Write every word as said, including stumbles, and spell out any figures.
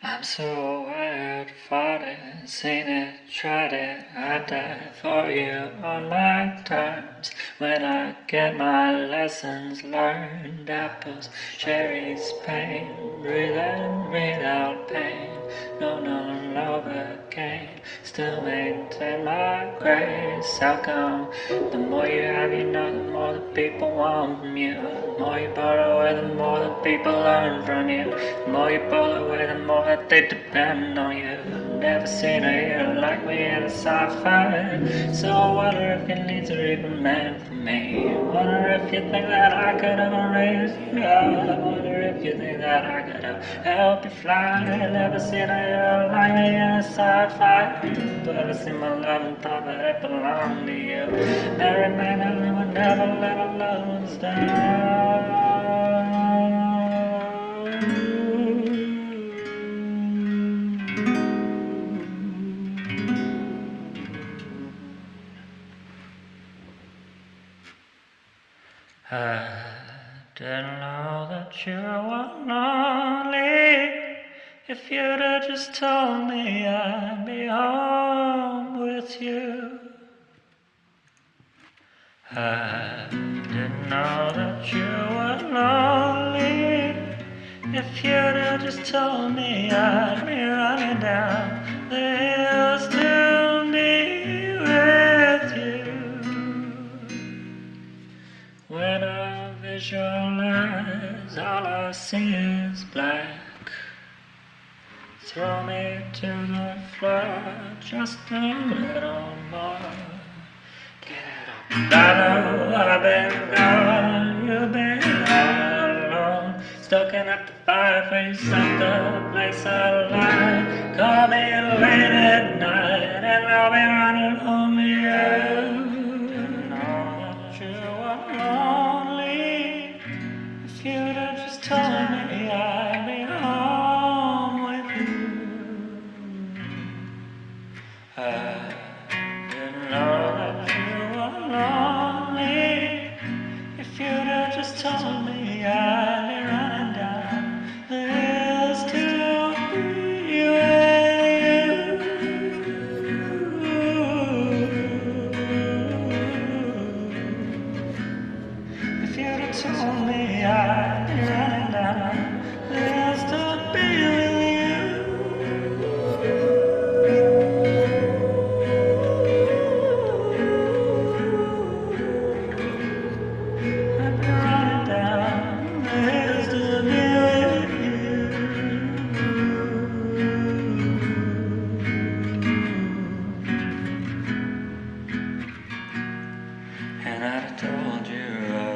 I'm so wired, fought it, seen it, tried it. I'd die for you on my terms. When I get my lessons learned, apples, cherries, pain, breathe in, breathe out pain. No, no, Novocaine, still maintain my grace. How come the more you have, you know, the more the people want from you. The more you borrow away, the more the people learn from you. The more you pull away, the more that they depend on you. Never seen a hero like me in a sci-fi. So I wonder if you need to read a man for me. I wonder if you think that I could ever raise you up. I wonder if you think that I could ever help you fly. Never seen a hero like me in a sci-fi. But I see my love and thought that it belonged to you. Married man, who would never let a loved ones down. I didn't know that you were lonely. If you'd have just told me, I'd be home with you. I didn't know that you were lonely. If you'd have just told me, I'd be running down the hills to be with you. When I visualize, all I see is black. Throw me to the floor, just a little more. Get it up. I know I've been gone, you've been all alone. Stuck in at the fireplace at the place I like. Call me late at night and I'll be running home to you. Didn't know that you were lonely. If you'd have just told me, I'd be home with you. I didn't know that you were lonely. If you'd have just told me, I'd be running down the hills to be with you. If you'd have told me, I'd be running down the hills to be with you. And I told you